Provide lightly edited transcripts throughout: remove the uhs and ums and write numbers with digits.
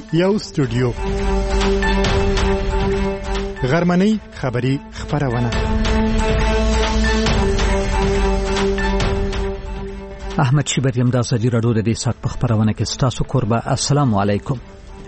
یو استودیو غرمنۍ خبری خبرونه. احمد شیبر یم د ازادي راډیو د دې سات په خبرونه کې ستاسو قربا. السلام علیکم.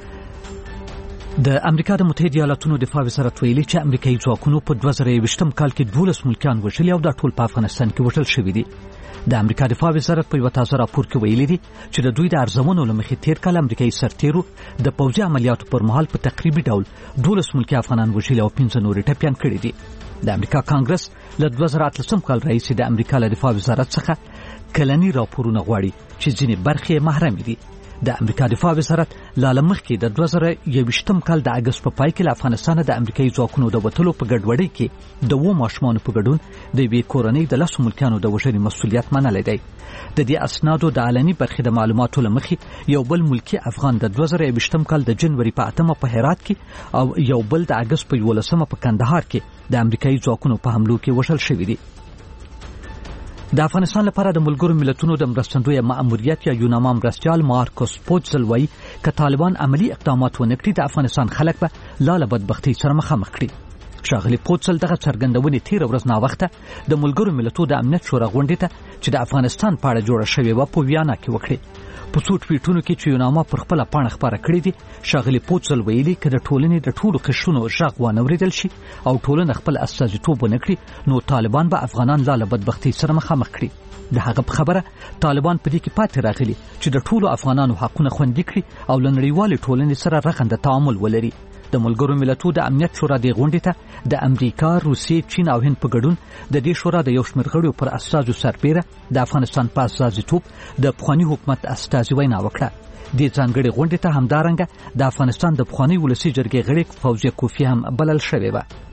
د امریکا د متحده ایالاتونو دفاع وزارت ویلي چې امریکایي ځواکونو په 2020م کال کې 12 ملکیان وژلي او دا ټول په افغانستان کې وژل شوي دي. د امریکا دفاع وزارت په یو تازه راپور کې ویلي دي چې د دوی د ارزمونو لمخې تیر کال امریکایي سرتیرو د پوځي عملیاتو پر مهال په تقریبي ډول 12 ملکی افغانان وژلي او 15 نور ټپيان کړي دي. د امریکا کانګرس له 2013 کال راهیسې د امریکا له دفاع وزارت څخه کلنی راپورونه غواړي چې ځینې برخې محرم دي. د امریکا دفاع وزارت لاله مخکې د 2021م کال د اگست په پای کې له افغانستان د امریکایي ځواکونو د وټلو په ګډوډۍ کې د وو ماشومانو په ګډون د وی کورنۍ د 10 ملکانو د وژنې مسؤلیت منلای دی. د دې اسنادو د علني برخې د معلوماتو لمخې یو بل ملکی افغان د 2021م کال د جنوري په 8مه په هرات کې او یو بل د اگست په 11مه په کندهار کې د امریکایي ځواکونو په حملو کې وژل شوی دی. د افغانستان لپاره د ملګرو ملتونو د مرستندوی مأموریت یا یوناما مرستیال مارکوس پوتزل وایي که طالبان عملی اقدامات ونکړي د افغانستان خلک به لاله بدبختۍ سره مخامخ کړي. ښاغلي پوتزل دغه څرګندونې تیر ورځ ناوخته د ملګرو ملتونو د امنیت شورا غونډې ته چې د افغانستان په اړه جوړه شوې و په ویانا کې وکړي. په څو ټویټونو کې چې یوناما پر خپل پاڼه خبره کړې دي، ښاغلي پوتزل ویلي که د ټولنې د ټولو قشرونو غږ وانوریدل شي او ټولنه خپل استازیتوب ونکړي نو طالبان به افغانان لاله بدبختۍ سره مخامخ کړي. د هغه په خبره طالبان په دې کې پاتې راغلي چې د ټولو افغانانو حقونه خوندي کړي او له نړیوالې ټولنې سره رغنده تعامل ولري. د ملګرو ملتونو د امنیت شورا د غونډې ته د امریکا، روسیې، چین او هند په ګډون د دې شورا د یو شمېر غړو پر اساسو سربېره د افغانستان په استازیتوب د پخوانی حکومت استازي وینا وکړه. د ځانګړي غونډې ته همدارنګه د افغانستان د پخوانی ولسی جرګې غړي فوزیه کوفی هم بلل شوی و.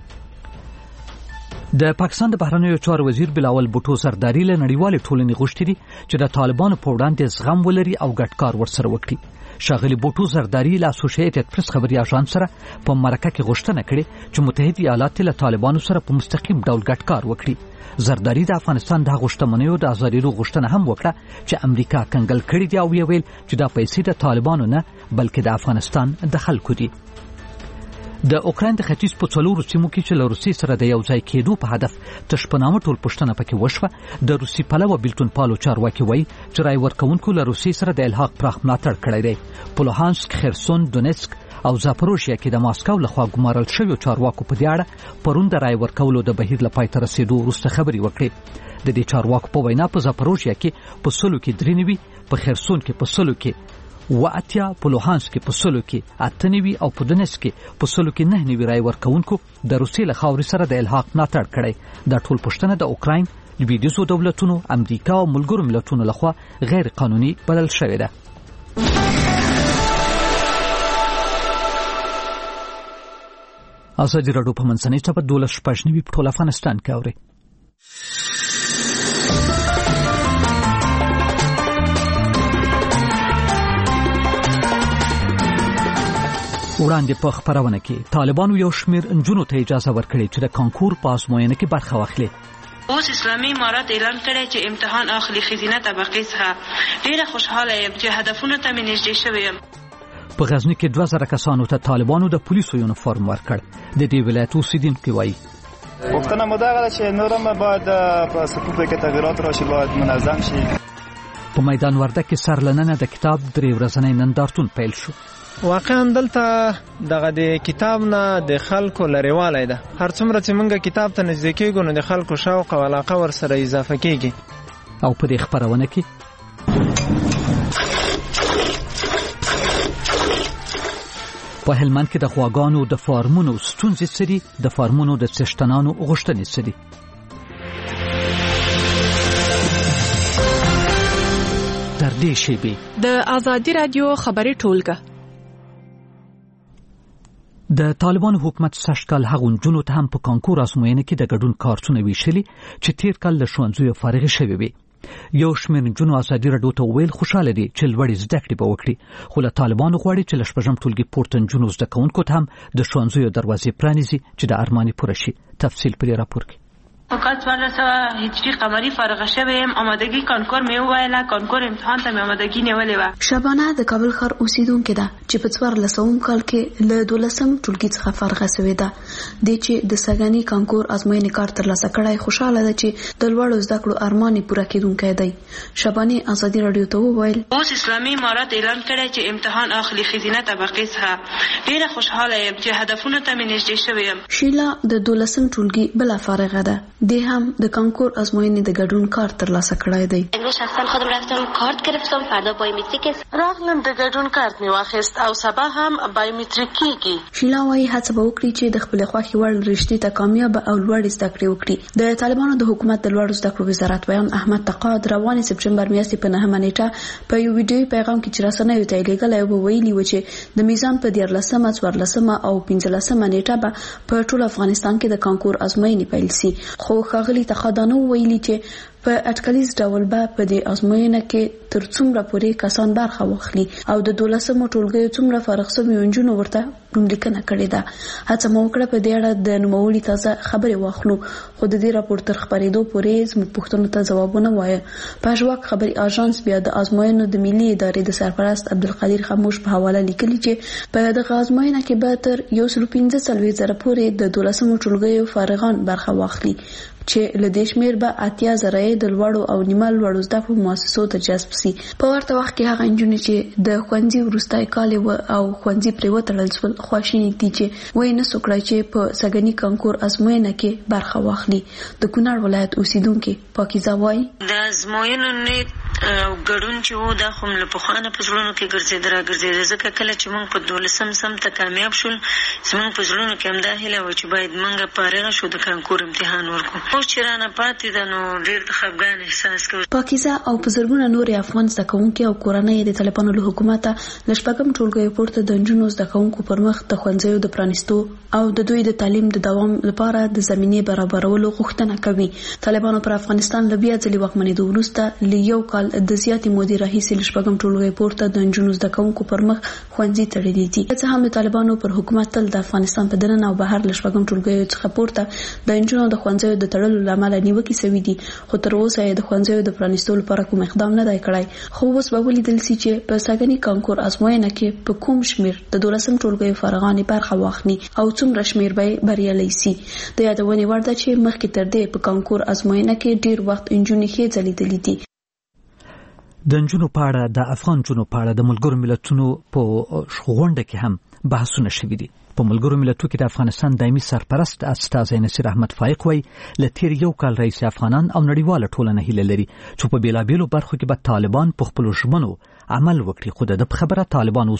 د پاکستان د بهرنیو چارو وزیر بلاول بوټو زرداری له نړیوالې ټولنې غوښتي دي چې د طالبانو په وړاندې زغم ولري او ګډ کار ورسره وکړي. ښاغلي بوټو زرداری له اسوسییټډ پریس خبري اژانس سره په مرکه کې غوښتنه کړې چې متحده ایالات له طالبانو سره په مستقیم ډول ګډ کار وکړي. زرداری د افغانستان د غوښتنمنیو د ازادۍ غوښتنه هم وکړه چې امریکا کنګل کړي دی او ویل چې دا پیسې د طالبانو نه بلکې د افغانستان د خلکو دي. د اوکراین د ختیځ په څلورو سیمو کې چې له روسیې سره د یو ځای کېدو په هدف تشپنامه ټول پښتنه پکې وشوه. د روسي پلوه بیلتون پالو چارواکي وایي چې رای ورکوونکو له روسیې سره د الحاق پراخ ملاتړ کړی دی. په لوهانسک، خرسون، دونیسک او زاپروژیا کې د ماسکو لخوا ګمارل شویو چارواکو په دې اړه پرون د رای ورکولو د بهیر له پای ته رسیدو وروسته خبرې وکړې. د دې چارواکو په وینا په زاپروژیا کې په 100 کې 93، په خرسون کې په 100 کې 80، په لوهانسک کې په 100 کې 98 او په دونیسک کې په 100 کې 99 رای ورکوونکو د روسیې له خاورې سره د الحاق ملاتړ کړی. دا ټول پښتنه د اوکراین، لویدیځو دولتونو، امریکا او ملګرو ملتونو لخوا غیر قانوني بلل شوې ده. ازادي راډیو په منځنۍ چاپ 12 په ټول افغانستان کې اوري. وړاندې په خبرونه کې طالبانو یو شمېر نجونو ته اجازه ورکړې چې د کانکور په ازموینه کې برخه واخلي. اوس اسلامي امارات اعلان کړی چې امتحان اخلي خزینه طبقې څخه. ډېره خوشحاله یم چې هدفونو ته مې نږدې شوی یم. په غزني کې 2000 کسانو ته طالبانو د پولیسو یونیفورم ورکړ. د دې ولایت اوسیدونکي وایي وختونه مداغه چې نورم باید په صفوف کې تغیرات راشي، باید منظم شي. په میدان وردګ کې سرلننه د کتاب 3 ورځنی نندارتون پیل شو. واقعا دلته دغه د کتاب نه د خلکو لريواله ده. هر څومره چې موږ کتاب ته نږدې کېږو نو د خلکو شوق او علاقه ورسره اضافه کېږي. او په دې خبرونه کې په هلمند کې د غواګانو د فارمونو ستونزې سړي، د فارمونو د څښتنانو غوښتنې سړي. تر دې شیبې د ازادي رادیو خبري ټولګه د طالبانو حکومت سږکال هغو نجونو ته هم په کانکور ازموینه کې د ګډون کارتونه ویشلي چې تیر کال له ښوونځیو فارغ شوي وي. یو شمېر نجونو ازادي راډیو ته ویل خوشاله دي چې لوړې زده کړې به وکړي، خو له طالبانو غواړي چې له 8م ټولګي پورته نجونو زده کوونکو ته هم د ښوونځیو دروازې پرانیزي چې د ارماني پوره شي. تفصیل په دې راپور کې. په کال 1400 هجري قمري فارغه شویم. آمادگی کانکور مې وویله. کانکور امتحان ته مې آمادگی نیولې وه. شبانه د کابل ښار اوسیدونکې ده چې په 1400 کال کې له 12 ټولګي څخه فارغه شوې ده. د چې د سګنی کانکور ازموینې کار ترلاسه کړی خوشاله ده چې د لوړو زده کړو ارمان یې پوره کېدونکی دی. شبانه ازادي رادیو ته وویل اوس اسلامي امارات اعلان کړی چې امتحان اخلي ښځینه طبقې څخه. ډېره خوشحاله یم چې هدفونو ته مې نږدې شوی یم. شیلا د 12 ټولګي بله فارغه ده. د هم د کانکور ازموینې د ګډون کار ترلاسه کړی دی. امروز شخصا خودم رفتم کارت گرفتم. فردا بایومتریک راغلم د ګډون کارت مې واخیست او سبا هم بایومتریک کیږي. شیلا وايي هڅه به وکړي چې د خپل خوښې وړ رشتې ته کامیاب او لوړ زده کړې وکړي. د طالبانو د حکومت د لوړ زده کړو وزارت بیان احمد تقاد روانې سپټمبر میاشتې په 9 نیټه په یو ویډیوي پیغام کې چې رسنیو ته لېږلی و ویلي و چې د میزان په 14 14 او 15 نیټه به په ټول افغانستان کې د کانکور ازموینې پیل شي. خو ښاغلي تقادانو ویلي چې په اټکلیز ډول به په دې ازموینه کې تر څومره پورې کسان برخه واخلي او د 12 ټولګیو څومره فارغ شوي نجونو ورته لیکنه کړې ده. هڅه مو وکړه په دې اړه د نوموړي تازه خبرې واخلو خو د دې راپور تر خپرېدو پورې زموږ پوښتنو ته ځوابونه وایه. په ژواک خبري آژانس بیا د ازموینو د ملي ادارې د سرپرست عبدالقادر خاموش په حواله لیکلي چې په دغه ازموینه کې به تر 115,000 پورې د 12 ټولګیو فارغان برخه واخلي چې له دې شمېر به 80,000 د لوړو او نیمه لوړو زده کړو مؤسسو ته جذب شي. په ورته وخت کې هغه نجونې چې د ښوونځي وروستی کال او ښوونځي پرې وتړل شول خواشینې دي چې وایي نسو کړی چې په سګنی کانکور ازموینه کې برخه واخلي. د کونړ ولایت اوسیدونکي پاکیزه وایي د ازموینو نیت او ګډون چې وو دا خو له پخوانه په زړونو کې ګرځېده ځکه کله چې موږ په 12 سم ته کامیاب شول زموږ په زړونو کې همدا هیله وه چې باید موږ فارغه شو د کانکور امتحان ورکړو. اوس چې رانه پاتې ده نو ډېر د خفګان احساس کوو. پاکیزه او په زرګونه نورې افغان زده کوونکي او کورنۍ د طالبانو له حکومته له 6 ټولګیو پورته د نجونو زده کوونکو پر مخ د ښوونځیو د پرانیستو او د دوی د تعلیم د دوام لپاره د زمینې برابرولو غوښتنه کوي. طالبانو پر افغانستان له بیا ځلې واکمنېدو وروسته له یو کال د زیاتې مودې راهیسې له 6 ټولګیو پورته د نجونو زده کوونکو پر مخ ښوونځي تړلي دي. څه هم د طالبانو پر حکومت تل د افغانستان په دننه او بهر له 6 ټولګیو څخه پورته د نجونو د ښوونځیو د تړلو له امله نیوکې شوي دي خو تر اوسه یې د ښوونځیو د پرانیستو لپاره کوم اقدام نه دی کړی. خو اوس به ولیدل شي چې په سګنی کانکور ازموینه کې په کوم شمېر د 12 ټولګیو فارغانې برخه واخلي او څومره شمېر به بریالی شي. د یادونې وړ ده چې مخکې تر دې په کانکور ازموینه کې ډېر وخت نجونې ښې ځلېدلې دي. د نجونو په اړه د افغان نجونو په اړه د ملګرو ملتونو په غونډه کې هم بحثونه شوي دي. په ملګرو ملتونو کې د افغانستان دایمي سرپرست استاذ نصیر احمد فائق وایي له تیر یو کال راهیسې افغانان او نړیواله ټولنه هیله لري چې په بیلابیلو برخو کې به طالبان په خپلو ژمنو عمل وکړي خو د خبره طالبان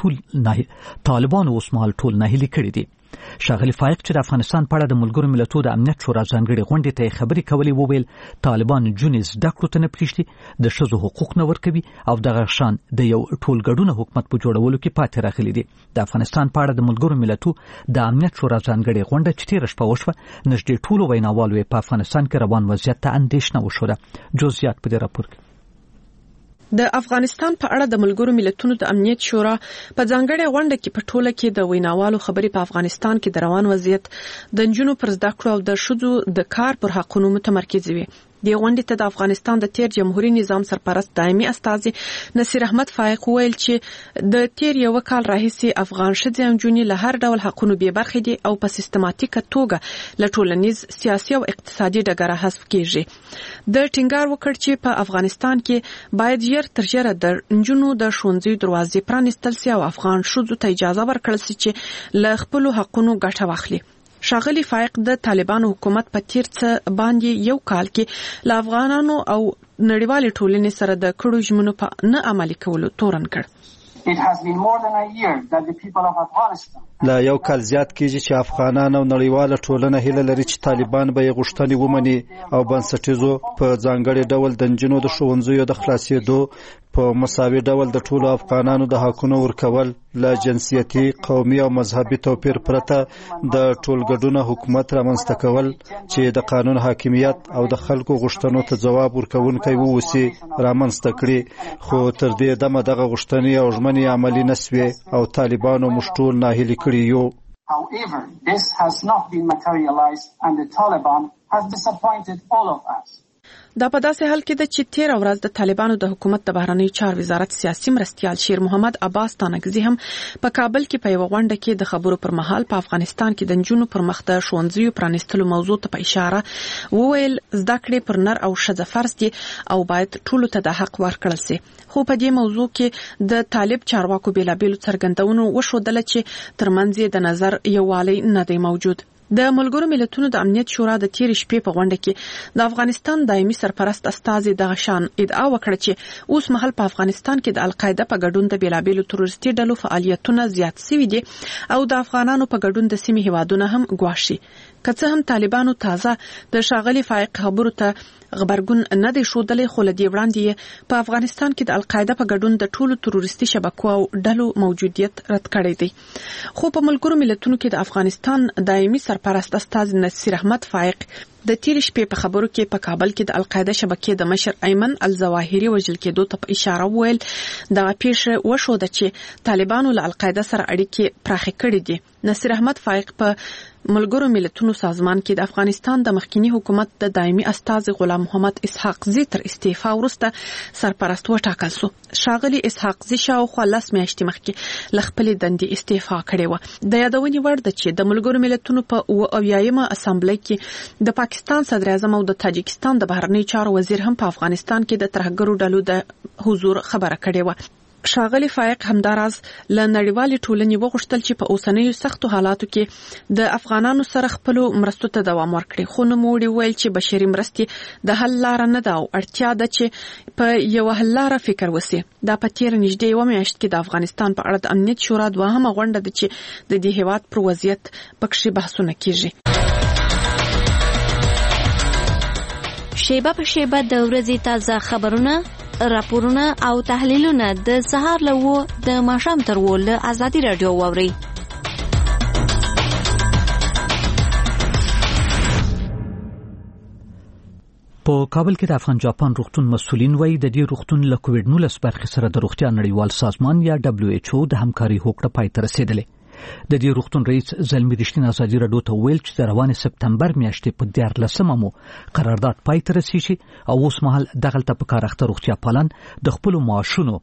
اوس مهال ټول ناهیلي کړي دي. ښاغلي فائق چې د افغانستان په اړه د ملګرو ملتونو د امنیت شورا ځانګړې غونډې ته خبرې کولې وویل طالبان نجونې زده کړو ته نه پرېږدي د ښځو حقوق نه ورکوي او دغه شان د یو ټولګډونه حکومت په جوړولو کې پاتې راغلي دي. د افغانستان په اړه د ملګرو ملتونو د امنیت شورا ځانګړې غونډه چې تېره شپه وشوه نږدې ټولو ویناوالو په افغانستان کې روان وضعیت ته اندېښنه وښوده. جزئیات په دې راپور کې. د افغانستان په اړه د ملګرو ملتونو د امنیت شورا په ځانګړې غونډه کې په ټوله کې د ویناوالو خبرې په افغانستان کې د روان وضعیت د نجونو پر زده کړو او د ښځو د کار پر حقونو متمرکز وي. د غونډې ته د افغانستان د تیر جمهوریت نظام سرپرست دایمي استاذ نصیر احمد فائق ویل چې د تیر یو کال راهیسې افغان ښځې او نجونې له هر ډول حقونو بې برخې دي او په سیستماتیکه توګه له ټولنیز سیاسي او اقتصادي ډګره حذف کیږي. د ټینګار وکړ چې په افغانستان کې باید ژر تر ژره د نجونو د ښوونځیو دروازې پرانیستل سي او افغان ښځو ته اجازه ورکړل سي چې له خپلو حقونو ګټه واخلي. ښاغلي فائق د طالبانو حکومت په تیر څه باندې یو کال کې له افغانانو او نړیوالې ټولنې سره د کړو ژمنو په نه عملي کولو تورن کړ. لا یو کال زیات کېږي چې افغانان او نړیواله ټولنه هیله لري چې طالبان به یې غوښتنې ومني او بنسټیزو په ځانګړي ډول د نجونو د ښوونځیو د خلاصېدو په مساوي ډول د ټولو افغانانو د حقونو ورکول له جنسیتي، قومي او مذهبي توپیر پرته د ټولګډونه حکومت رامنځته کول چې د قانون حاکمیت او د خلکو غوښتنو ته ځواب ورکوونکی واوسي رامنځته کړي. خو تر دې دمه دغه غوښتنې او ژمنې عملي نه سوې او طالبانو موږ ټول ناهیلي کړي یو. However, this has not been materialized and the Taliban has disappointed all of us. دا په داسې حال کې ده چې 13 ورځ د طالبانو د حکومت د بهرنی چارو وزارت سیاسي مرستیال شیر محمد عباس تانکزی هم په کابل کې په یو غونډه کې د خبرو پر مهال په افغانستان کې د نجونو پر مخ د ښوونځیو پرانیستلو موضوع ته په اشاره وویل زده کړې پر نر او ښځه فرض دي او باید ټولو ته د حق ورکړل شي. خو په دې موضوع کې د طالب چارواکو بیلابیلو څرګندونو وښودل چې ترمنځ د نظر یووالی نه دی موجود. د ملګرو ملتونو د امنیت شورا د تیر شپې په غونډه کې د افغانستان دایمي سرپرست استازي د غشان ادعا وکړه چې اوس مهال په افغانستان کې د القاعده په ګډون د بیلابیلو تروریستي ډلو فعالیتونه زیات شوي دي او د افغانانو په ګډون د سیمې هیوادونه هم ګواښي. که څه هم طالبانو تازه د شاغلي فائق خبرو ته خبرګون نه دی ښودلی، خو له دې وړاندې په افغانستان کې د القاعده په ګډون د ټولو تروریستي شبکو او ډلو موجودیت رد کړی دی. خو په ملګرو ملتونو کې د افغانستان دایمي سرپرست استاذ نصیر احمد فائق د تیر شپې په خبرو کې په کابل کې د القاعده شبکې د مشر ایمن الظواهری وژل کېدو ته په اشاره وویل دا پیښه وشوده چې طالبانو له القاعده سره اړیکې پراخې کړې دي. نصیر احمد فائق په ملګرو ملتونو سازمان کې د افغانستان د مخکنی حکومت د دایمي استاذ غلام محمد اسحاق زی تر استعفا وروسته سرپرست وټاکل شو. شاغلی اسحاق زی شاوخوا 10 میاشتې مخکې له خپلې دندې استعفا کړې وه. د یادونې وړ ده چې د ملګرو ملتونو په اویایمه اسامبلې کې د پاکستان صدر اعظم او د تاجکستان د بهرنی چارو وزیر هم په افغانستان کې د ترهګرو ډلو د حضور خبره کړې وه. شاغلی فائق همداراز له نړیوالې ټولنې وغوښتل چې په اوسنیو سختو حالاتو کې د افغانانو سره خپل مرستو ته دوام ورکړي. خو نوموړي ویل چې بشري مرستې د حل لار نه ده او اړتیا ده چې په یو حل لار فکر وسی. دا په تیر نږدې یو میاشت کې د افغانستان په اړه د امنیت شورا دوهمه غونډه ده چې د دې هیواد پر وضعیت پکې بحثونه کیږي. شیبه په شیبه د ورځې تازه خبرونه، راپورونه او تحلیلونه د سهار له 9 د ماښام تر 10 له ازادي رادیو واوري. په کابل کې د افغان جاپان روغتون مسؤلین وایي د دې روغتون له کووډ-19 برخې سره د روغتیا نړیوال سازمان یا WHO د همکاري هوکړه پای ته رسیدلې. د دې روغتون رئیس زلمی رښتین ازادي رادیو ته ویل چې د روانې سپتمبر میاشتې په 14 مو قرارداد پای ته رسیږي او اوس مهال دغلته په کار اخته روغتیا پالان د خپل معاشونو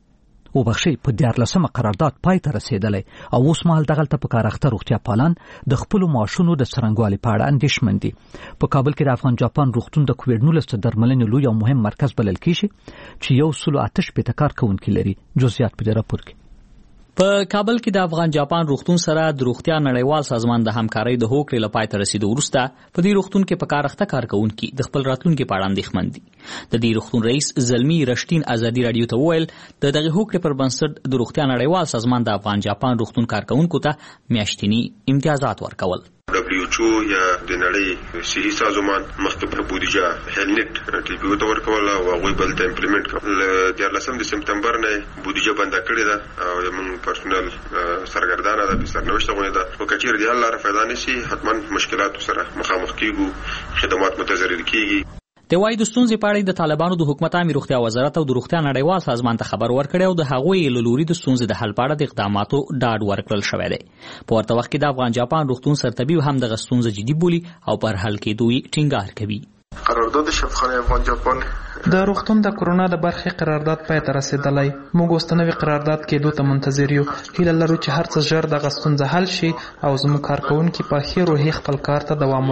په 14 قرارداد پای ته رسیدلی او اوس مهال دغلته په کار اخته روغتیا پالان د خپل معاشونو د څرنګوالي په اړه اندېښمن دي. په کابل کې د افغان جاپان روغتون د کووډ-19 درملنې لوی او مهم مرکز بلل کیږي چې 108 کارکونکي لري. جزئیات په دې راپور کې. په کابل کې د افغان جاپان روغتون سره د روغتیا نړیوال سازمان د همکارۍ د هوکړې لپاره تر رسیدو وروسته په دې روغتون کې په کار اخته کارکونکي د خپل راتلونکي په اړه اندېښمن دي. د دې روغتون رئیس زلمی رښتین ازادي رادیو ته وویل د دغه هوکړې پر بنسټ د روغتیا نړیوال سازمان د افغان جاپان روغتون کارکونکو ته میاشتني امتیازات ورکول. WHO یا د نړۍ صحي سازمان مخکې بودیجه هلنت ټیپیو ته ورکول او هغه بل ته امپلیمنٹ کړل. د 14 دسمبر نه بودیجه بند کړې ده او موږ پرسونل سرګردانه ده په سرنوشت غوښنه ده او کچیر دی الله رفیدان شي حتما مشکلات سره مخامخ کیږي، خدمات متضرر کیږي. د وای د ستونزې په اړه د طالبانو د حکومت امیر روغتیا وزارت او د روغتیا نړیوال سازمان ته خبر ورکړی او د هغوی له لوري د ستونزې د حل په اړه د اقداماتو ډاډ ورکړل شوی دی. په ورته وخت کې د افغان جاپان روغتون سرطبیب هم دغه ستونزه جدي بولي او پر حل کېدو یې ټینګار کوي. قرارداد شفاخانه افغان جاپان د روغتون د کرونا د برخې قرارداد پای ته رسیدلی. موږ اوس د نوي قرارداد کېدو ته منتظر یو. هیله لرو چې هر څه ژر دغه ستونزه حل شي او زموږ کارکونکي په ښې روحیې خپل کار ته دوام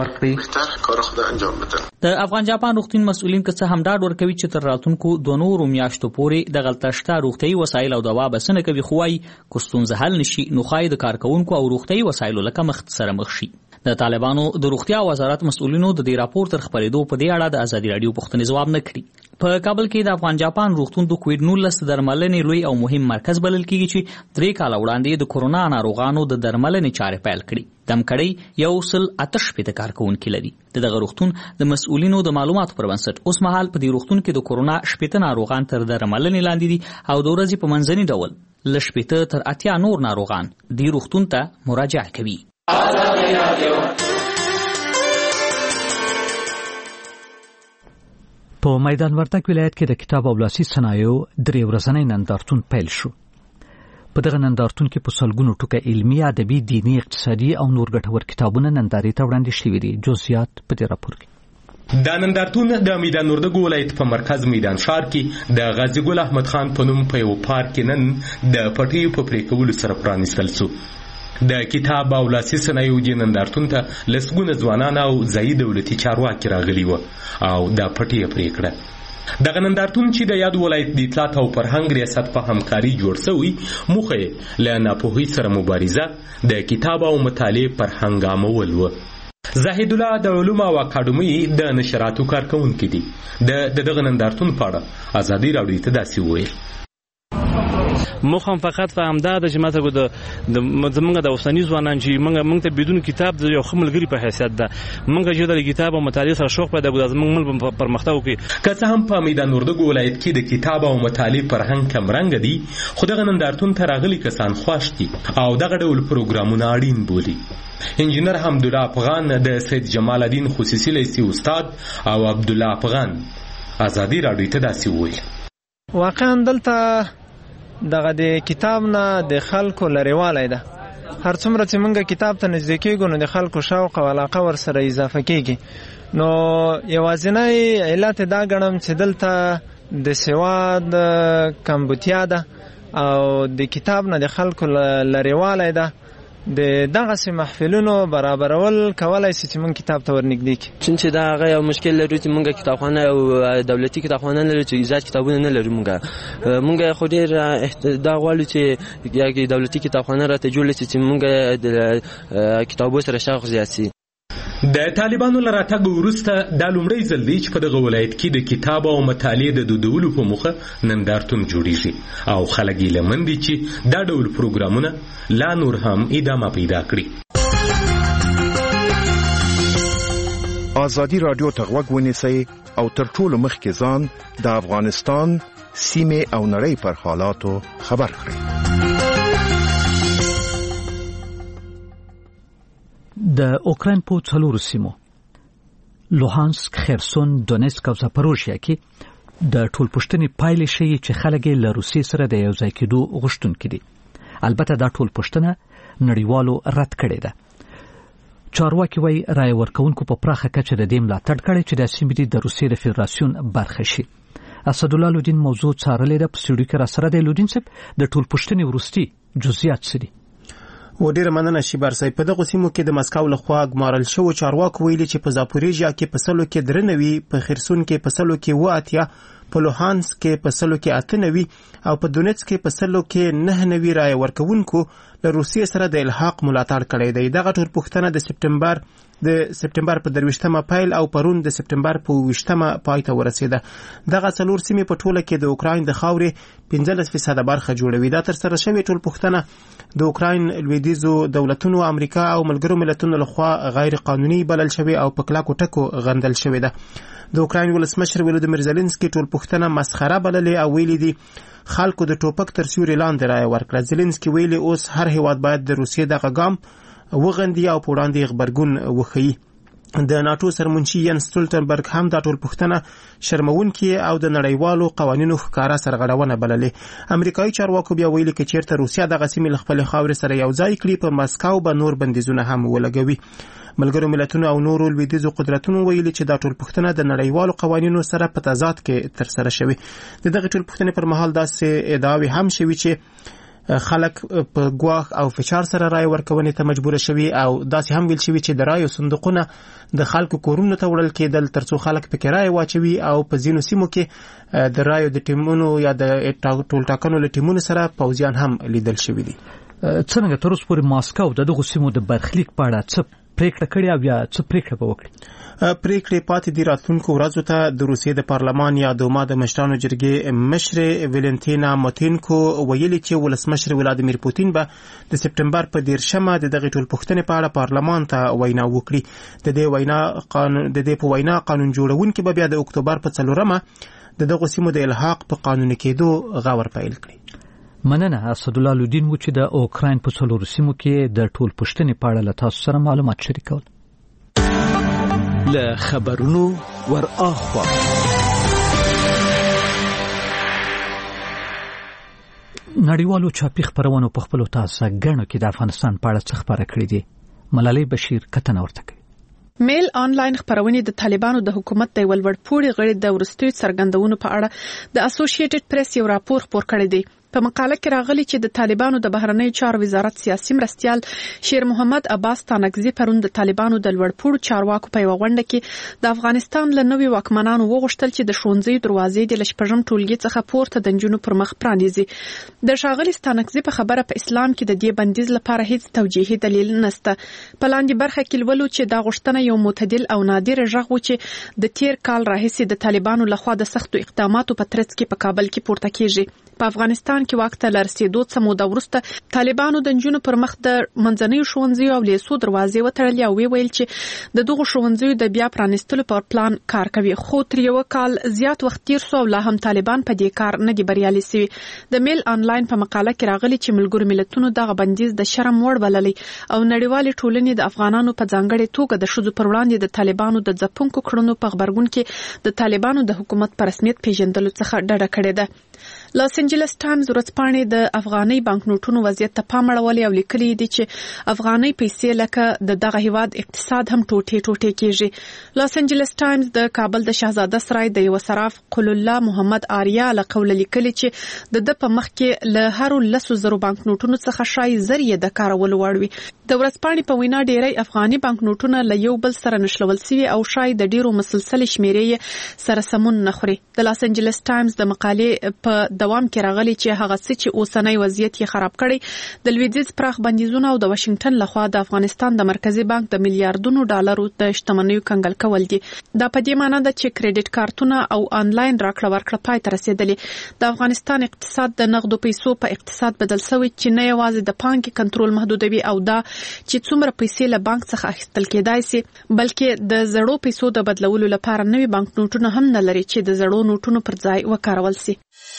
ورکړي. د افغان جاپان روغتون مسؤلین که څه هم ډاډ ورکوي چې تر راتلونکو 2 میاشتو پورې دغلته شته روغتیایي وسایل او دوا بسنه کوي، خو وايي که ستونزه حل نشي نو ښایي د کارکونکو او روغتیایي وسایلو له کمښت سره مخ شي. د طالبانو د روغتیا وزارت مسؤلینو د دې راپور تر خپرېدو په دې اړه د ازادي رادیو پوښتنې ځواب نه کړي. په کابل کې د افغان جاپان روغتون د کووډ-19 درملنې لوی او مهم مرکز بلل کېږي چې 3 کال وړاندې د کورونا ناروغانو د درملنې چارې پیل کړي. دم کړی 108 کارکونکي لري. دغه روغتون د مسؤلینو د معلوماتو پر بنسټ اوس مهال په دې روغتون کې د کورونا 18 ناروغان تر درملنې لاندې دي او د ورځې په منځني ډول ل 18 تر 80 نور ناروغان دې روغتون ته مراجعه کوي. په میدان وردګ ولایت کې د کتاب او لاسي صنایعو 3 ورځنی نندارتون پیل شو. په دغه نندارتون کې په سلګونو ټوکه علمي، ادبي، دینی، اقتصادي او نور ګټور کتابونه نندارې ته وړاندې شوي دي. جزئیات په دې راپور کې. دا نندارتون د میدان وردګو ولایت په مرکز میدان ښار کې د غازی ګل احمد خان په نوم په یو پارک کې نن د پټیو په پرې کولو سره پرانیستل شو. د کتاب او لاسي صنایعو دې نندارتون ته لسګونه ځوانان او ځایي دولتي چارواکي راغلي وو او دا پټي یې پرې کړه. دغه نندارتون چې د یاد ولایت د اطلاعات او فرهنګ ریاست په همکاري جوړ شوی موخه یې له ناپوهۍ سره مبارزه د کتاب او مطالعې فرهنګ عامول و. زاهد الله د علوم او اکاډمي د نشراتو کارکونکي دي. د دغه نندارتون په اړه ازادي راډیو ته داسې وویل. مخم فقط فهمده د جماعت زمونږ د اوسنی ځوانان چې موږ ته بدون کتاب د یو خملګری په حیثیت ده موږ چې د کتاب او مطالعې سره شوق پیدا کړو زمونږ ملک پرمختګ وکړي. که څه هم په میدان وردګو ولایت کې د کتاب او مطالعې فرهنګ کمرنګ دي خو دغه نندارتون ته راغلي کسان خوښ دي او دغه ډول پروګرامونه اړین بولي. انجینر حمدالله افغان د سید جمال الدین خصوصي لیسي استاد او عبدالله افغان ازادي راډیو ته داسې وویل. واقعا دلته دغه د کتاب نه د خلکو لريوالی ده. هر څومره چې موږ کتاب ته نږدې کېږو نو د خلکو شوق او علاقه ورسره اضافه کېږي. نو یوازینی علت دا ګڼم چې دلته د سواد کمبودیا ده او د کتاب نه د خلکو لريوالی ده. د دغه محفلونو برابرول کولای شي چې موږ کتاب ته ورنږدې کړي. چون چې دا هغه یو مشکل لري چې موږ کتابخانه او دولتي کتابخانه لري چې زیات کتابونه نه لري. موږ خو ډېر دا غواړو چې یو دولتي کتابخانه راته جوړ شي چې موږ د کتابو سره شوق زیات شي. د طالبانو له راتګ وروسته دا لومړی ځل دی چې په دغه ولایت کې د کتاب او مطالعې د دودولو په موخه نندارتون جوړیږي او خلک یې لمن دي چې دا ډول پروګرامونه لا نور هم ادامه پیدا کړي. ازادي راډیو ته غوږ ونیسئ او تر ټولو مخکې ځان د افغانستان سیمې او نړۍ پر حالاتو خبر کړئ. د اوکراین په څلورو سیمو لوهانسک، خرسون، دونیسک او زاپروژیا کې د ټولپوښتنې پایلې ښیي چې خلک له روسیې سره د یوځای کېدو غوښتونکي دي. البته دا ټولپوښتنه نړیوالو رد کړې ده. چارواکي وایي رایه ورکوونکو په پراخه کچه د دې ملاتړ کړی چې د سیمې د روسیې د فدراسیون برخه شي. اسدالله لودین موضوع څارلې ده. په سټوډیو کې راسره دی لودین صاحب. د ټولپوښتنې وروستي جزئیات څه دي؟ و ډیره مننه شیبر صاحب. په دغه سیمو کې د مسکو لخوا ګمارل شوی چارواکو ویلي چې په زاپوریژیا کې په سلو کې 93، په خرسون کې په سلو کې 80، په لوهانسک کې په سلو کې 98 او په دونیتسک کې په سلو کې 99 رایه ورکوونکو له روسیې سره د الحاق ملاتړ کړی دی. دغه ټولپوښتنه د سپټمبر په 23مه پیل او پرون د سپټمبر په 20مه پای ته ورسیده. دغه څلور سیمې په ټوله کې د اوکراین د خاورې 15% برخه جوړوي. دا تر سره شوی ټولپوښتنه د اوکراین لویدیځو دولتونو، امریکا او ملګرو ملتونو لخوا غیر قانوني بلل شوی او په کلاکو ټکو غندل شوی ده. د اوکراین ولسمشر ولودیمیر زيلنسکي ټولپوښتنه مسخره بللې او ویلي دي خلکو د ټوپک تر سیوري لاندې رایه ورکړه. زيلنسکي ویلي اوس هر هیواد باید د روسیې دغه ګام وغندي او په وړاندې غبرګون وښیي. د ناتو سرمنشي ین سټولټنبرګ هم دا ټولپوښتنه شرمونکې او د نړیوالو قوانینو ښکارا سرغړونه بللې. امریکایي چارواکو بیا ویلي چې چیرته روسیا دغه سیمې له خپل خاورې سره یو ځای کړي په مسکو به نور بندیزونه هم ولګوي. ملګرو ملتونو او نورو لویدیځو قدرتونو ویلي چې دا ټولپوښتنه د نړیوالو قوانینو سره په تضاد کې تر سره شوی. د دغه ټولپوښتنې پر مهال داسې ادعاوې هم شوي چې خلک په ګواښ او فشار سره رای ورکونې ته مجبور شوي او داسې هم ویل شوي چې د رایو صندوقونه د خلکو کورونو ته وړل کېدل ترڅو خلک پکې رای واچوي او په ځینو سیمو کې د رایو د ټیمونو یا د ټولټاکنو له ټیمونو سره پوځیان هم لیدل شوي دي. څنګه تر اوسه پورې ماسکو د دغه سیمو د برخلیک په اړه څه پریکړه کړې او یا څه پریکړه به وکړي؟ پریکړې پاتې دي راتلونکو ورځو ته. د روسیې د پارلمان یا دوما د مشرانو جرګې مشر ولنتینا ماتینکو ویلي چې ولسمشر ولادیمیر پوتین به د سپټمبر په 10مه د دغه ټولپوښتنې په اړه پارلمان ته وینا وکړي. د دې په وینا قانون جوړونکي به بیا د اکتوبر په 4مه د دغه سیمو د الحاق په قانوني کېدو غور پیل کړي. مننه اسدالله لودین و چې د اوکراین په څلورو سیمو کې د ټولپوښتنې په اړه له تاسو سره معلومات شریکول. له خبرونو ور اخوا نړیوالو چاپی خبرونو په خپل تاسو غنو کې د افغانستان په اړه څه خبره کړې دي. ملالۍ بشیر کتنه ورته کوي. میل آنلاین خبرونه د طالبانو د حکومت د ولوړپوړي غړي د ورستوي څرګندونو په اړه د اسوسییټډ پریس یو راپور خپور کړی دی. په مقاله کې راغلي چې د طالبانو د بهرنی چارو وزارت سیاسي مرستيال شیر محمد عباس تانکزي پرون د طالبانو د لوړپوړو چارواکو په یو غونډه کې د افغانستان له نوي واکمنانو وغوښتل چې د ښوونځي دروازې د لشپږم ټولګي څخه پورته د نجونو پر مخ پرانیزي. د ښاغلي تانکزي په خبره په اسلام کې د دې بندیز لپاره هیڅ توجیهي دلیل نشته. په لاندې برخه کې لولو چې دا غوښتنه یو معتدل او نادر غږ و چې د تیر کال راهیسې د طالبانو لخوا د سختو اقداماتو په ترڅ کې په کابل کې پورته کیږي. په افغانستان کې وخت لرسېدو څه موده وروسته طالبانو د نجونو پر مخ د منځنیو ښوونځیو او لیسو دروازې وتړلې او ویل چې د دغو ښوونځیو د بیا پرانیستلو پر پلان کار کوي. خو تر یو کال زیات وخت تیر شو او لا هم طالبان په دې کار نه دي بریالي شوي. د میل آنلاین په مقاله کې راغلي چې ملګرو ملتونو دغه بندیز د شرم وړ بللی او نړیوالې ټولنې د افغانانو په ځانګړې توګه د ښځو پر وړاندې د طالبانو د ځپونکو کړنو په خبرګون کې د طالبانو د حکومت په رسمیت پیژندلو څخه ډډه کړې ده. لاس انجلس ټایمز ورځپاڼې د افغاني بانک نوټونو وضعیت ته پام اړولی او لیکلي دي چې افغاني پیسې لکه د دغه هیواد اقتصاد هم ټوټې کیږي. لاس انجلس ټایمز د کابل د شهزاده سرای د یو صراف قل الله محمد آریا له قوله لیکلي چې د په مخ کې له هر 100,000 بانک نوټونو څخه شای زریه د کارولو وړوي. د ورځپاڼې په وینا ډیری افغاني بانک نوټونه له یو بل سره نښلول شوي او شای د ډیرو مسلسل شمیرې سره سمون نه خوري. د لاس انجلس ټایمز د مقالې په دوام کې راغلي چې هغه څه چې اوسنۍ وضعیت یې خراب کړي د لویدیځ پراخ بندیزونه او د واشنگټن لخوا د افغانستان د مرکزی بانک د میلیارډونو ډالرو د شتمنیو کنګل کول دي. دا په دې معنی ده چې کریډټ کارتونه او آنلاین راکړه ورکړه پای ته رسیدلې. د افغانستان اقتصاد د نقدو پیسو په اقتصاد بدل شوی چې نه یوازې د پانګې کنټرول محدودوي او دا چې څومره پیسې له بانک څخه اخیستل کېدای شي بلکې د زړو پیسو د بدلولو لپاره نوي بانک نوټونه هم نه لري چې د زړو نوټونو پر ځای وکارول شي.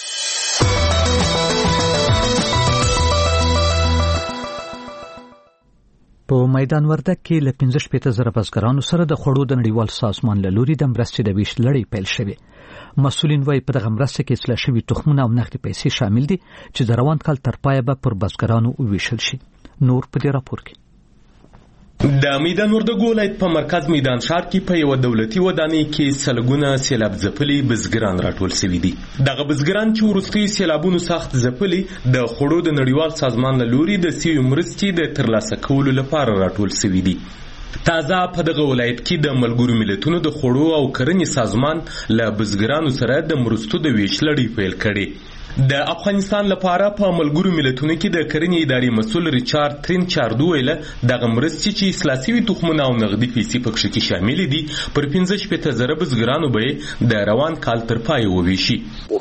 په میدان وردګ کې له 15,000 بزګرانو سره د خوړو د نړیوال سازمان له لوري د مرستې د ویش لړۍ پیل شوې. مسؤلین وايي په دغه مرسته کې اصلاح شوي تخمونه او نغدي پیسې شامل دي چې د روان کال تر پایه به پر بزګرانو وویشل شي. نور په دې راپور کې د میدان وردګ ولایت په مرکز میدان ښار کې په یو دولتي ودانۍ کې سلګونه سیلاب ځپلي بزګران راټول شوي دي. دغه بزګران چې وروستي سیلابونو سخت ځپلي د خوړو د نړیوال سازمان له لوري د سیو مرستې د ترلاسه کولو لپاره راټول شوي دي. تازه په دغه ولایت کې د ملګرو ملتونو د خوړو او کرنې سازمان له بزګرانو سره د مرستو د ویش لړۍ پیل کړې. د افغانستان لپاره په ملګرو ملتونو کې د کرنې ادارې مسؤل ریچارډ ترینچارد ویل دغه مرستې چې اصلاح شوي تخمونه او نغدي پیسې پکې کې شامل دي پر 15,000 بزګرانو به د روان کال تر پای وویشي.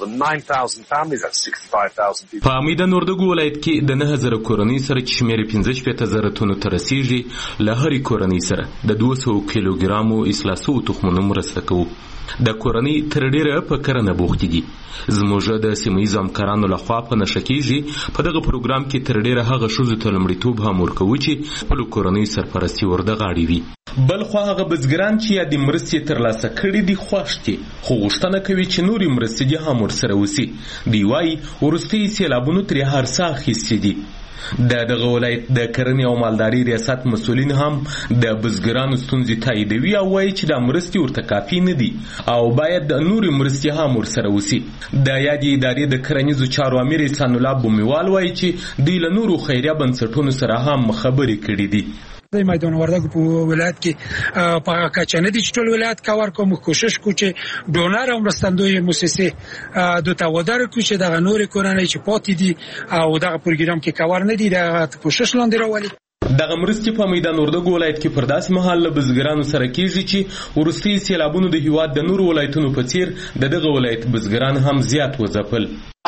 په میدان وردګ ولایت کې د 9,000 کورنۍ سره چې شمیر 15,000 تنو ته رسیږي له هرې کورنۍ سره د 200 کیلوګرامو اصلاح شوو تخمونو مرسته کوو. د کورنۍ تر ډیره په کرنه بوختې دي. زموږ د سیمهییزو همکارانو لخوا په نښه کیږي په دغه پروګرام کې تر ډیره هغه ښځو ته لومړیتوب هم ورکوو چې خپلو کورنیو سرپرستي ورده غاړې وي. بل خو هغه بزګران چې یا د مرستې ترلاسه کړي دي خوښ دي خو غوښتنه کوي چې نورې مرستې دې هم ورسره وسي. دوی وایي وروستي سیلابونو ترې هر څه اخیستي دي. دغه ولایت د کرنې او مالداري ریاست مسؤلین هم د بزګرانو ستونزې تاییدوي او وایي چې د مرستې ورته کافي نه دي او باید نورې مرستې هم ورسره وسي. د یادې ادارې د کرنیزو چارو امیر احسان الله بومیوال وایي چې دوی له نورو خیریه بنسټونو سره هم خبرې کړې دي. د میدان وردګ په ولایت کې په کچه نه دي چې ټول ولایت کاور کوم کوشش کو چې ډونر او مرستندوی مؤسسه د تاودار کو چې دغه نور کورنۍ چې پاتې دي او دغه پروګرام کې کاور نه دي د کوشش لاندې راولي. دغه مرستې په میدان وردګ ولایت کې پر داسې مهال له بزګرانو سره کېږي چې وروستي سیلابونو د هیواد د نورو ولایتونو په څیر د دغه ولایت بزګران هم زیات وځپل.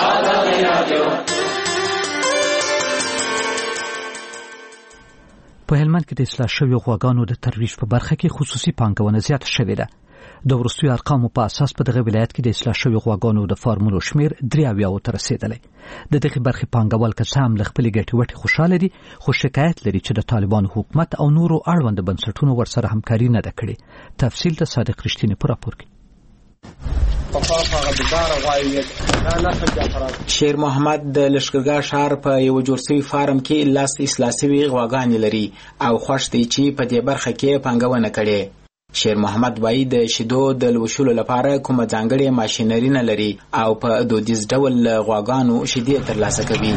په هلمند کې د اصلاح شویو غواګانو د ترویج په برخه کې خصوصي پانګونه زیاته شوې ده. د وروستیو ارقامو په اساس په دغه ولایت کې د اصلاح شویو غواګانو د فارمونو شمیر 83 ته رسیدلی. د دغه برخې پانګوال که څه هم له خپلې ګټې وټې خوشحاله دي خو شکایت لري چې د طالبانو حکومت او نورو اړوند بنسټونو ورسره همکاري نه ده کړې. تفصیل د صادق رښتینی په راپور کې. شیر محمد د لشکرګاه ښار په یو جوړ شوي فارم کې لاس اصلاح شوي غواګانې لري او خوښ دی چې په دې برخه کې پانګونه کړې. شیر محمد وایي د شیدو د لوشلو لپاره کومه ځانګړې ماشینري نه لري او په دودیز ډول غواګانو شیدې ترلاسه کوي.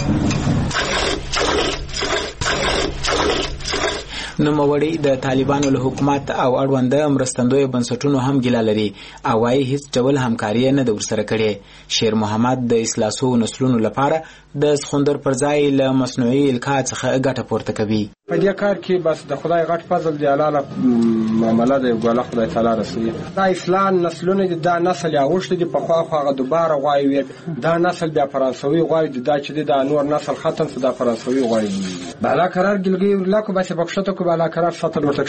نوموړی د طالبانو له حکومت او اړوند مرستندوی بنسټونو هم ګیله لري او وايي هیڅ ډول همکاري نه ده ورسره کړې. شیر محمد د اصلاح شوو نسلونو لپاره د سخوندر پر ځای له مصنوعي القاح څخه ګټه پورته کوي. په دې کار کې بس د خدای غټ فضل دی، الله معامله دی، ګوله خدای تعالی رسوي. دا اصلاح نسلونه دي، دا نسل یا غوښته دي په خوا هغه دوباره غواړي، دا نسل بیا فرانسوي غواړي، دا چې دا نور نسل ختم شو، دا فرانسوي غواړي. بالا قرار ګلګي لاکو بس بخښته کو بالا قرار ساتل ورته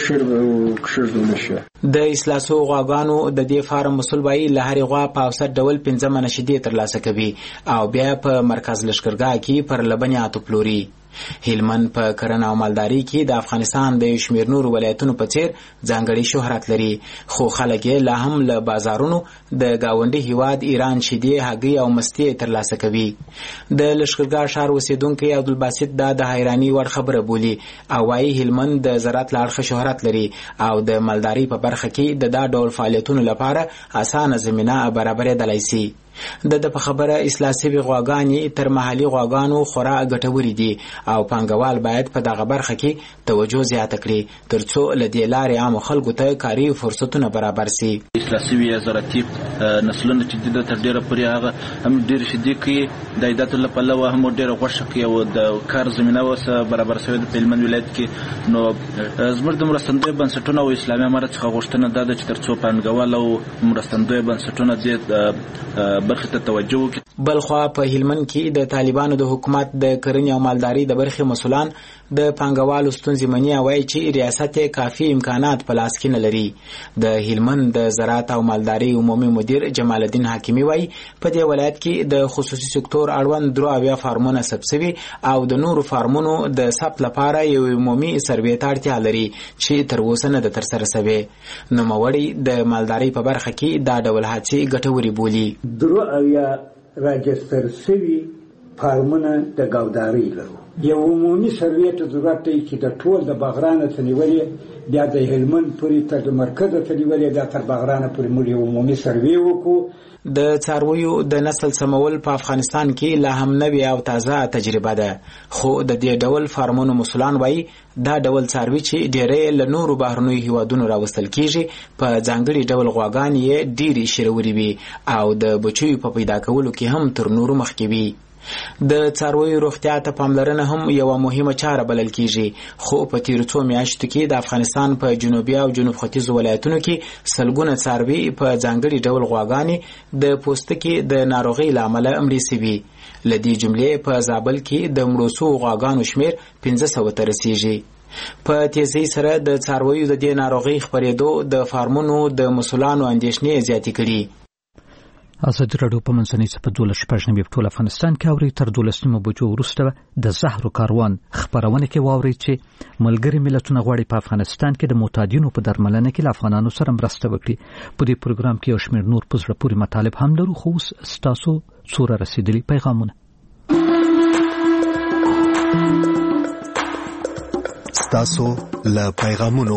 کشر نشي. د اصلاح شوو غواګانو د دې فارم مسول وایي له هرې غوا په اوسط ډول 15 منه شیدې ترلاسه کوي او بیا په مرکز لشکرګاه کې پر لبنیاتو پلوري. هلمند په کرنه او مالداري کې د افغانستان د شمیر نور ولایتونو په څیر ځانګړي شهرت لري، خو خلک یې لا هم له بازارونو د گاونډي هیواد ایران شیدې، هګۍ او مستې ترلاسه کوي. د لشکرګاه ښار اوسیدونکي عبدالباسط دا د حیراني وړ خبره بولي او وايي هلمند د زراعت له اړخه شهرت لري او د مالداري په برخه کې د دا ډول فعالیتونو لپاره اسانه زمینه برابرېدلی شي. د په خبره اصلاح شوي غواګانې تر محلي غواګانو خورا ګټورې دي او پانګوال باید په دغه برخه کې توجه زیاته کړي ترڅو له دې لارې عامو خلکو ته کاري فرصتونه برابر شي. اصلاح شوي زراعتي نسلونه چې د تر ډیره پورې هغه هم ډېر شدي کوي، د عایداتو له پلوه هم ډېره غوښه کوي او د کار زمینه اوس برابر شوې ده په هلمند ولایت کې. نو زموږ د مرستندوی بنسټونو او اسلامي امارت څخه غوښتنه دا ده چې ترڅو پانګوال او مرستندوی بنسټونه دې برخه ته توجه وکړي. بلخوا په هلمند کې د طالبانو د حکومت د کرنې او مالداري د برخې مسولان د پانګوالو ستونزې مني او وایي چې ریاست کافي امکانات په لاس کې نه لري. د هلمند د زراعت او مالداري عمومي مدیر جمال الدین حکیمي وایي په دې ولایت کې د خصوصي سکتور اړوند 3 فارمونه ثبت شوي او د نورو فارمونو د ثبت لپاره یو عمومي سروې ته اړتیا لري چې تر اوسه نه ده ترسره شوې. نوموړی د مالداري په برخه کې دا ډول هڅې ګټورې بولي. یا راجستر شوي فارمونه د ګاودارۍ لرو، یو عمومي سروې ته ضرورت دی چې د ټول د بغرانه څخه نیولې بیا د هلمند پورې تر مرکزه ته نیولې بیا تر بغرانه پورې موږ یو عمومي سروې وکړو. د څارویو د نسل سمول په افغانستان کې لا هم نوې او تازه تجربه ده، خو د دې ډول فارمونو مسولان وایي دا ډول څاروي چې ډېرې له نورو بهرنیو هیوادونو راوستل کیږي په ځانګړي ډول غواګانې یې ډېرې شروري وي او د بچیو په پیدا کولو کې هم تر نورو مخکې وي. د څارویو روغتیا ته پاملرنه هم یوه مهمه چاره بلل کیږي، خو په تیرو څو میاشتو کې د افغانستان په جنوبي او جنوب ختیځو ولایتونو کې سلګونه څاروي په ځانګړي ډول غواګانې د پوستکي د ناروغۍ له امله مړې شوي. له دې جملې په زابل کې د مړو شوو غواګانو شمېر 500 ته رسیږي. په تیزۍ سره د څارویو د دې ناروغۍ خپرېدو د فارمونو د مسولانو اندېښنې زیاتې کړي. ازادي راډیو په منځنۍ صفحه 12 ټول افغانستان کې اوري تر 12 بجو وروسته د زهرو کاروان خبرونه کې واوري چې ملګری ملتونه غواړي په افغانستان کې د معتادینو په درملنه کې له افغانانو سره مرسته وکړي. په دې پروګرام کې یو شمېر نور په زړه پورې مطالب هم لرو، خو اوس ستاسو څوره رسیدلي پیغامونه. ستاسو له پیغامونو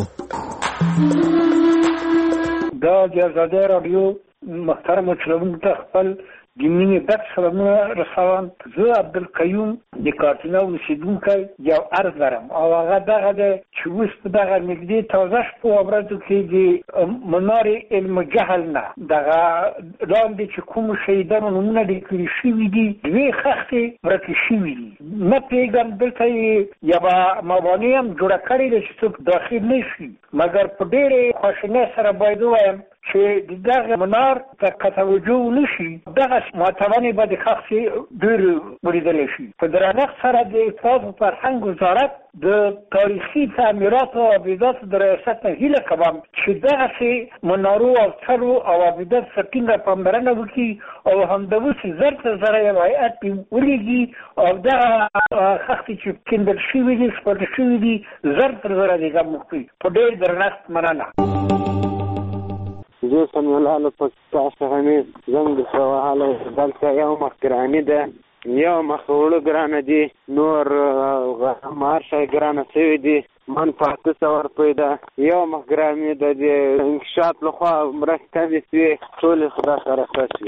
دا د ازادي راډیو محترم چلوونکو ته خپل د مینې ډک سلامونه رسوم. زه عبدالقیوم د کارتونه اوسېدونکی یو عرض لرم او هغه دغه دی چې اوس په دغه نږدې تازه شپو او ورځو کې د منار علم جهل نه دغه لاندې چې کومو شهیدانو نومونه لیکلي شوي دي 2 خښتې ورکې شوي دي. نه پوهېږم دلته یې یوه موانع هم جوړه کړې ده چې څوک داخل نه شي، مګر په ډېرې خواشینۍ سره باید ووایم چې دغه منار ته که توجه ونه شي دغه ماتونې به د خښتې ډېر ولیدلی شي. په درنښت سره د اطلاعات و فرهنګ وزارت د تاریخي تعمیراتو او عبیداتو د ریاست نه هیله کوم چې دغسې منارو او څلو او عبیداتو ته ټینګه پاملرنه وکړي او همدغسې زر تر زره یو هیئت ولیږي او دغه خښتې چې کیندل شوي دي سپارل شوي دي زر تر زره دې هم وکړي. په ډېر درنښت مننه. بسم الله لپاس حمید زنګ سواله دلته یو مخ ګراني ده یو مخ وړو ګرانه دي نور مارشه ګرانه سوي دي من پاتې څور پیدا یو مخ ګراني ده د انکشاف لخوا مرسته دي ټول خدا سره تاسو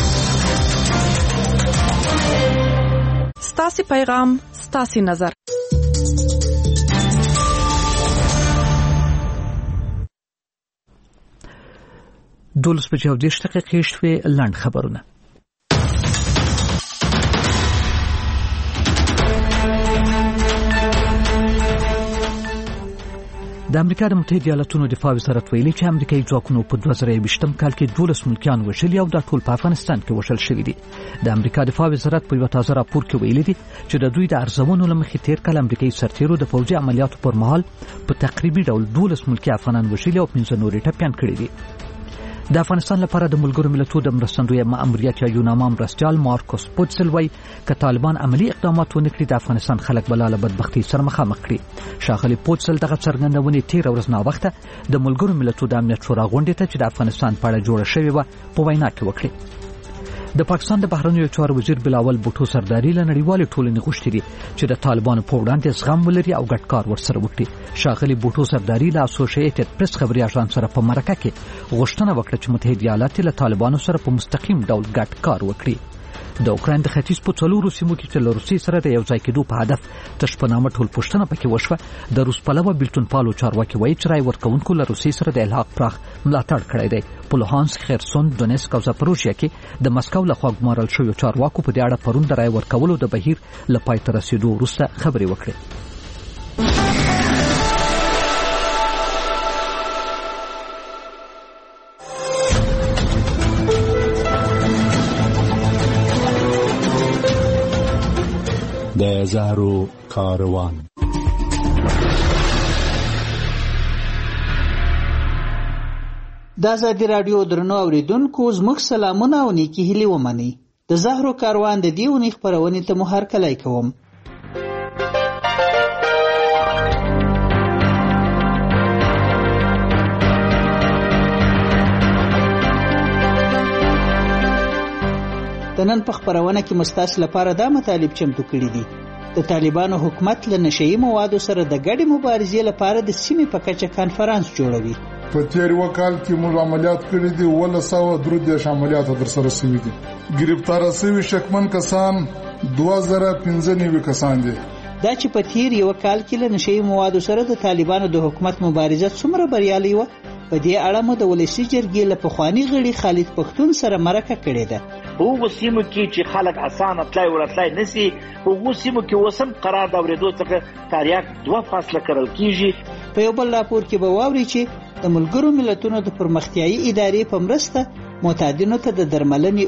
ستاسي پیغام ستاسي نظر 12:10 شوي لنډ خبرونه. د امریکا د متحده ایالاتونو دفاع وزارت ویلي چې امریکایي ځواکونو په 2020 کال کې 12 ملکیان وژلي او دا ټول په افغانستان کې وژل شوي دي. د امریکا دفاع وزارت په یو تازه راپور کې ویلي دي چې د دوی د ارزونو لمخې تیر کال امریکایي سرتیرو د فوجي عملیاتو پر مهال په تقریبي ډول 12 ملکی افغانان وژلي او 15 نور ټپيان کړي دي. د افغانستان لپاره د ملګرو ملتونو د مرستندوی ماموریت یا یوناما مرستیال مارکوس پوتسل وایي که طالبان عملی اقدامات ونه کړي د افغانستان خلک بلاله بدبختی سره مخامخ کړي. ښاغلي پوتسل دغه څرګندونې تیر ورځ ناوخته د ملګرو ملتونو د امنیت شورا غونډې ته چې د افغانستان په اړه جوړه شوې وه په وینا کې وکړي. د پاکستان د بهرنیو چارو وزیر بلاول بوټو سرداري له نړیوالې ټولنې غوښتي دي چې د طالبانو په وړاندې زغم ولري او ګډ کار ورسره وکړي. ښاغلي بوټو سرداري له اسوسییټډ پریس خبري اژانس سره په مرکه کې غوښتنه وکړه چې متحده ایالات له طالبانو سره په مستقیم ډول ګډ کار وکړي. د اوکراین د ختیځ په څلورو سیمو کې چې له روسیې سره د یو ځای کېدو په هدف تش په نامه ټول پوښتنه پکې وشوه. د روس پلوه بیلتون پالو چارواکي وایي چې رای ورکوونکو له روسیې سره د الحاق پراخ ملاتړ کړی دی. په لوهانسک، خرسون، دونیسک او زاپروژیا کې د مسکو لخوا ګمارل شویو چارواکو په دې اړه پرون د رای ورکولو د بهیر له پای ته رسېدو وروسته خبرې وکړې. د زهرو کاروان. د ازادي راډیو درنو اوریدونکو زموږ سلامونه او نیکی هیلې ومنئ. د زهرو کاروان د دې اونۍ خپرونې ته مو هرکلی کوم. د نن په خپرونه کې مستاس لپاره دا مطالب چمتو کړي دي. د طالبانو حکومت له نشئی موادو سره د ګډې مبارزې لپاره د سیمې په کچه کانفرنس جوړوي. په تیر وکال کې موږ عملیات کړي دي 1213 عملیات در سره شوي دي. گرفتار شوي شکمن کسان 2095 کسان دي. دا چې په تیر یو کال کې له نشئی موادو سره د طالبانو د حکومت مبارزه څومره بریالي و، په دې اړه مو د ولسی جرګې له پخوانی غړي خالد پښتون سره مرکه کړې ده. هغه سیمو کې چې خلک اسانه تلای ورتلای نسی، هغه سیمو کې وسم قرار د اوریدو څخه تاریخ 2 فاصله کړل کیږي. په یو بل راپور کې به واوري چې د ملګرو ملتونو د پرمختیایي ادارې په مرسته معتادینو ته د درملنې